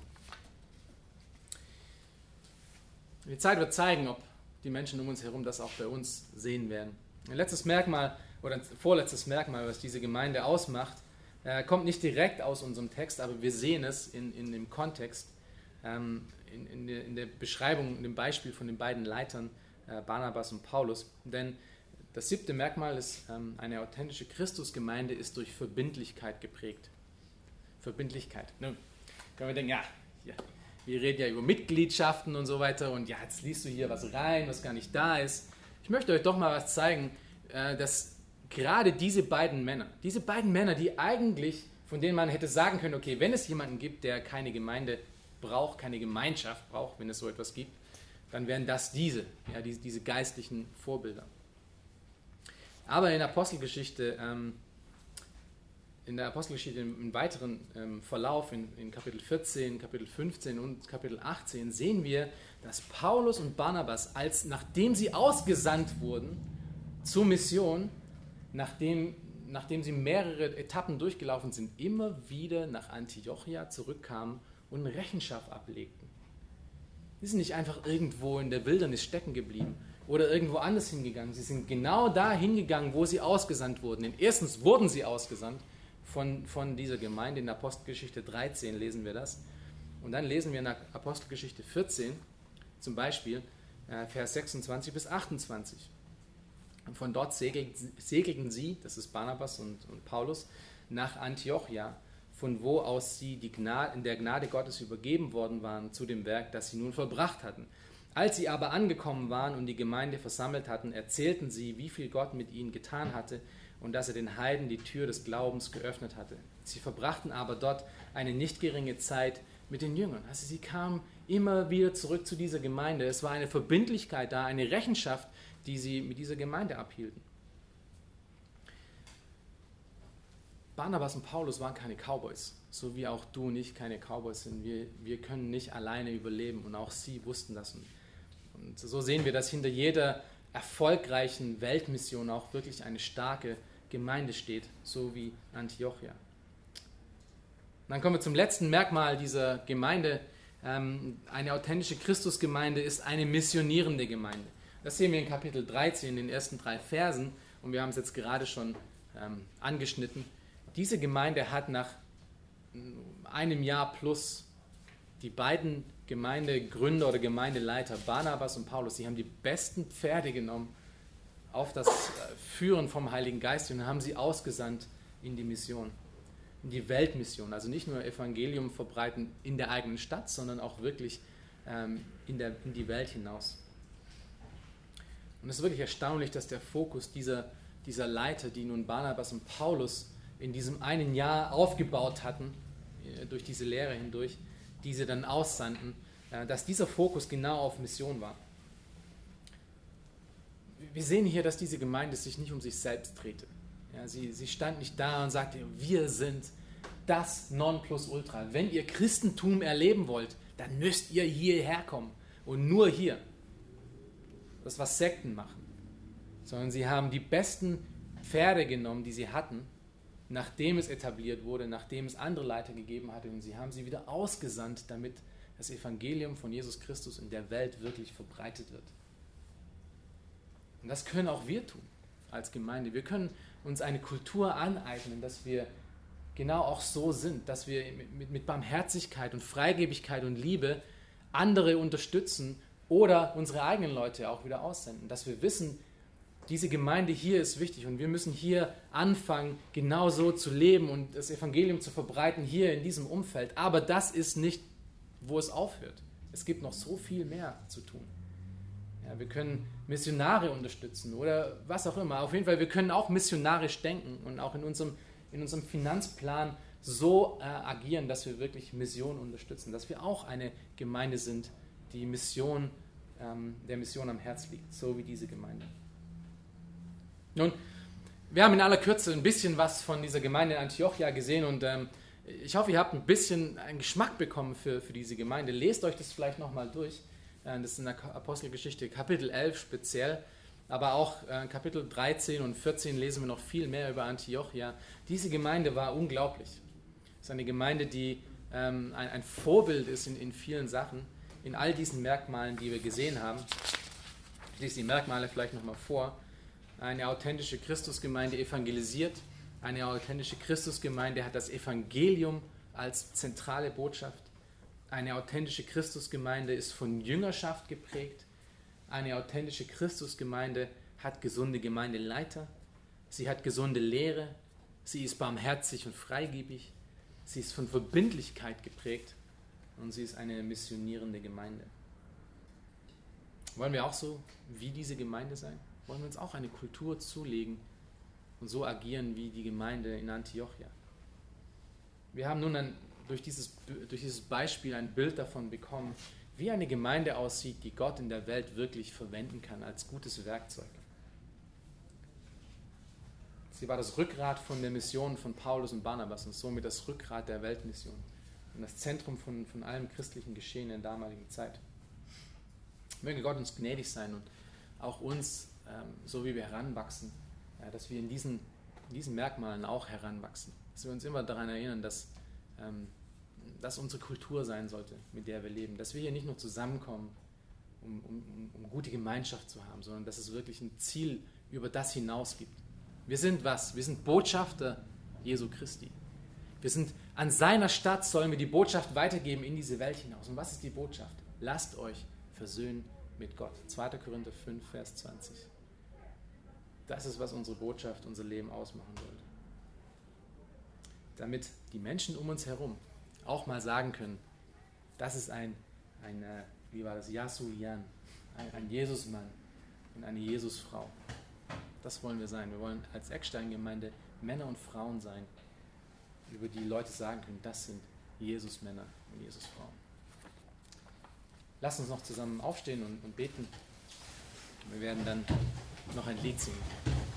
Die Zeit wird zeigen, ob die Menschen um uns herum das auch bei uns sehen werden. Ein letztes Merkmal, oder ein vorletztes Merkmal, was diese Gemeinde ausmacht, äh, kommt nicht direkt aus unserem Text, aber wir sehen es in, in dem Kontext, ähm, in, in, der, in der Beschreibung, in dem Beispiel von den beiden Leitern, äh, Barnabas und Paulus. Denn das siebte Merkmal ist, ähm, eine authentische Christusgemeinde ist durch Verbindlichkeit geprägt. Verbindlichkeit. Nun können wir denken, ja, hier, wir reden ja über Mitgliedschaften und so weiter und ja, jetzt liest du hier was rein, was gar nicht da ist. Ich möchte euch doch mal was zeigen, äh, dass gerade diese beiden Männer, diese beiden Männer, die eigentlich, von denen man hätte sagen können, okay, wenn es jemanden gibt, der keine Gemeinde braucht, keine Gemeinschaft braucht, wenn es so etwas gibt, dann wären das diese, ja, diese, diese geistlichen Vorbilder. Aber in der Apostelgeschichte, ähm, in der Apostelgeschichte im, im weiteren ähm, Verlauf, in, in Kapitel vierzehn, Kapitel fünfzehn und Kapitel achtzehn, sehen wir, dass Paulus und Barnabas, als, nachdem sie ausgesandt wurden zur Mission, nachdem, nachdem sie mehrere Etappen durchgelaufen sind, immer wieder nach Antiochia zurückkamen und Rechenschaft ablegten. Sie sind nicht einfach irgendwo in der Wildnis stecken geblieben oder irgendwo anders hingegangen. Sie sind genau da hingegangen, wo sie ausgesandt wurden. Denn erstens wurden sie ausgesandt von, von dieser Gemeinde. In Apostelgeschichte dreizehn lesen wir das. Und dann lesen wir in Apostelgeschichte vierzehn zum Beispiel äh, Vers sechsundzwanzig bis achtundzwanzig. Und von dort segelten, segelten sie, das ist Barnabas und, und Paulus, nach Antiochia, von wo aus sie die Gnade, in der Gnade Gottes übergeben worden waren zu dem Werk, das sie nun vollbracht hatten. Als sie aber angekommen waren und die Gemeinde versammelt hatten, erzählten sie, wie viel Gott mit ihnen getan hatte und dass er den Heiden die Tür des Glaubens geöffnet hatte. Sie verbrachten aber dort eine nicht geringe Zeit mit den Jüngern. Also sie kamen immer wieder zurück zu dieser Gemeinde. Es war eine Verbindlichkeit da, eine Rechenschaft, die sie mit dieser Gemeinde abhielten. Barnabas und Paulus waren keine Cowboys, so wie auch du und ich keine Cowboys sind. Wir, wir können nicht alleine überleben und auch sie wussten das. Und, und so sehen wir, dass hinter jeder erfolgreichen Weltmission auch wirklich eine starke Gemeinde steht, so wie Antiochia. Und dann kommen wir zum letzten Merkmal dieser Gemeinde. Ähm, eine authentische Christusgemeinde ist eine missionierende Gemeinde. Das sehen wir in Kapitel dreizehn, in den ersten drei Versen, und wir haben es jetzt gerade schon ähm, angeschnitten. Diese Gemeinde hat nach einem Jahr plus die beiden Gemeindegründer oder Gemeindeleiter, Barnabas und Paulus, die haben die besten Pferde genommen auf das Führen vom Heiligen Geist und haben sie ausgesandt in die Mission, in die Weltmission. Also nicht nur Evangelium verbreiten in der eigenen Stadt, sondern auch wirklich ähm, in, der, in die Welt hinaus. Und es ist wirklich erstaunlich, dass der Fokus dieser, dieser Leiter, die nun Barnabas und Paulus in diesem einen Jahr aufgebaut hatten, durch diese Lehre hindurch, die sie dann aussandten, dass dieser Fokus genau auf Mission war. Wir sehen hier, dass diese Gemeinde sich nicht um sich selbst drehte. Ja, sie, sie stand nicht da und sagte, wir sind das Nonplusultra. Wenn ihr Christentum erleben wollt, dann müsst ihr hierher kommen und nur hier. Das ist, was Sekten machen. Sondern sie haben die besten Pferde genommen, die sie hatten, nachdem es etabliert wurde, nachdem es andere Leiter gegeben hatte, und sie haben sie wieder ausgesandt, damit das Evangelium von Jesus Christus in der Welt wirklich verbreitet wird. Und das können auch wir tun als Gemeinde. Wir können uns eine Kultur aneignen, dass wir genau auch so sind, dass wir mit, mit Barmherzigkeit und Freigebigkeit und Liebe andere unterstützen oder unsere eigenen Leute auch wieder aussenden, dass wir wissen, diese Gemeinde hier ist wichtig und wir müssen hier anfangen, genau so zu leben und das Evangelium zu verbreiten, hier in diesem Umfeld. Aber das ist nicht, wo es aufhört. Es gibt noch so viel mehr zu tun. Ja, wir können Missionare unterstützen oder was auch immer. Auf jeden Fall, wir können auch missionarisch denken und auch in unserem, in unserem Finanzplan so äh, agieren, dass wir wirklich Mission unterstützen, dass wir auch eine Gemeinde sind, die Mission, ähm, der Mission am Herz liegt, so wie diese Gemeinde. Nun, wir haben in aller Kürze ein bisschen was von dieser Gemeinde in Antiochia gesehen und ähm, ich hoffe, ihr habt ein bisschen einen Geschmack bekommen für, für diese Gemeinde. Lest euch das vielleicht nochmal durch. Das ist in der Apostelgeschichte Kapitel elf speziell, aber auch äh, Kapitel dreizehn und vierzehn lesen wir noch viel mehr über Antiochia. Diese Gemeinde war unglaublich. Es ist eine Gemeinde, die ähm, ein, ein Vorbild ist in, in vielen Sachen, in all diesen Merkmalen, die wir gesehen haben. Ich lese die Merkmale vielleicht nochmal vor. Eine authentische Christusgemeinde evangelisiert. Eine authentische Christusgemeinde hat das Evangelium als zentrale Botschaft. Eine authentische Christusgemeinde ist von Jüngerschaft geprägt. Eine authentische Christusgemeinde hat gesunde Gemeindeleiter. Sie hat gesunde Lehre. Sie ist barmherzig und freigebig. Sie ist von Verbindlichkeit geprägt. Und sie ist eine missionierende Gemeinde. Wollen wir auch so wie diese Gemeinde sein? Wollen wir uns auch eine Kultur zulegen und so agieren wie die Gemeinde in Antiochia? Wir haben nun ein Durch dieses, durch dieses Beispiel ein Bild davon bekommen, wie eine Gemeinde aussieht, die Gott in der Welt wirklich verwenden kann als gutes Werkzeug. Sie war das Rückgrat von der Mission von Paulus und Barnabas und somit das Rückgrat der Weltmission und das Zentrum von, von allem christlichen Geschehen in der damaligen Zeit. Möge Gott uns gnädig sein und auch uns, ähm, so wie wir heranwachsen, ja, dass wir in diesen, in diesen Merkmalen auch heranwachsen. Dass wir uns immer daran erinnern, dass das unsere Kultur sein sollte, mit der wir leben. Dass wir hier nicht nur zusammenkommen, um, um, um gute Gemeinschaft zu haben, sondern dass es wirklich ein Ziel über das hinaus gibt. Wir sind was? Wir sind Botschafter Jesu Christi. Wir sind an seiner Stadt, sollen wir die Botschaft weitergeben in diese Welt hinaus. Und was ist die Botschaft? Lasst euch versöhnen mit Gott. zweiter Korinther fünf, Vers zwanzig. Das ist, was unsere Botschaft, unser Leben ausmachen sollte. Damit die Menschen um uns herum auch mal sagen können, das ist ein, ein wie war das, Yasulian, ein, ein Jesusmann und eine Jesusfrau. Das wollen wir sein. Wir wollen als Eckstein-Gemeinde Männer und Frauen sein, über die Leute sagen können, das sind Jesusmänner und Jesusfrauen. Lass uns noch zusammen aufstehen und, und beten. Wir werden dann noch ein Lied singen.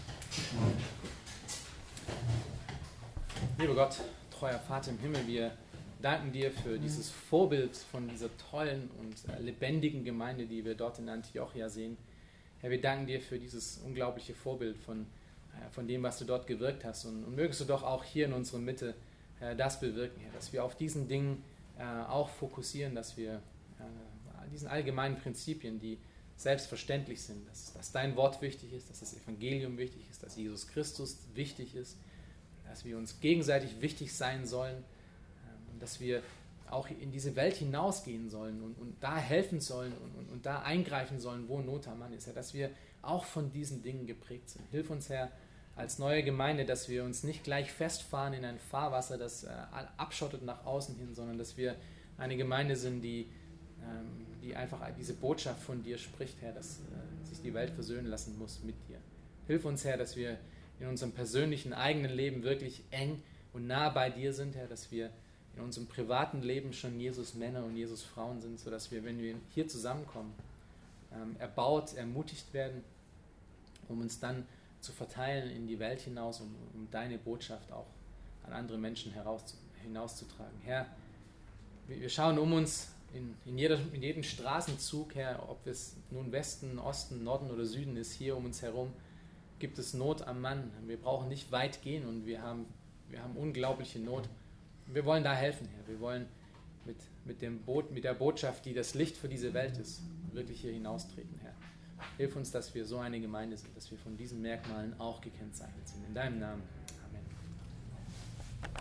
Lieber Gott, treuer Vater im Himmel, wir danken dir für dieses Vorbild von dieser tollen und lebendigen Gemeinde, die wir dort in Antiochia sehen. Herr, wir danken dir für dieses unglaubliche Vorbild von, von dem, was du dort gewirkt hast. Und, und mögest du doch auch hier in unserer Mitte äh, das bewirken, Herr, dass wir auf diesen Dingen äh, auch fokussieren, dass wir äh, diesen allgemeinen Prinzipien, die selbstverständlich sind, dass, dass dein Wort wichtig ist, dass das Evangelium wichtig ist, dass Jesus Christus wichtig ist, dass wir uns gegenseitig wichtig sein sollen und dass wir auch in diese Welt hinausgehen sollen und, und da helfen sollen und, und, und da eingreifen sollen, wo Not am Mann ist. Herr, dass wir auch von diesen Dingen geprägt sind. Hilf uns, Herr, als neue Gemeinde, dass wir uns nicht gleich festfahren in ein Fahrwasser, das äh, abschottet nach außen hin, sondern dass wir eine Gemeinde sind, die, ähm, die einfach diese Botschaft von dir spricht, Herr, dass äh, sich die Welt versöhnen lassen muss mit dir. Hilf uns, Herr, dass wir in unserem persönlichen eigenen Leben wirklich eng und nah bei dir sind, Herr, dass wir in unserem privaten Leben schon Jesus Männer und Jesus Frauen sind, sodass wir, wenn wir hier zusammenkommen, ähm, erbaut, ermutigt werden, um uns dann zu verteilen in die Welt hinaus, um, um deine Botschaft auch an andere Menschen heraus, hinauszutragen. Herr, wir schauen um uns in, in, jeder, in jedem Straßenzug, Herr, ob es nun Westen, Osten, Norden oder Süden ist, hier um uns herum, gibt es Not am Mann. Wir brauchen nicht weit gehen und wir haben, wir haben unglaubliche Not. Wir wollen da helfen, Herr. Wir wollen mit, mit, dem Boot, mit der Botschaft, die das Licht für diese Welt ist, wirklich hier hinaustreten, Herr. Hilf uns, dass wir so eine Gemeinde sind, dass wir von diesen Merkmalen auch gekennzeichnet sind. In deinem Namen.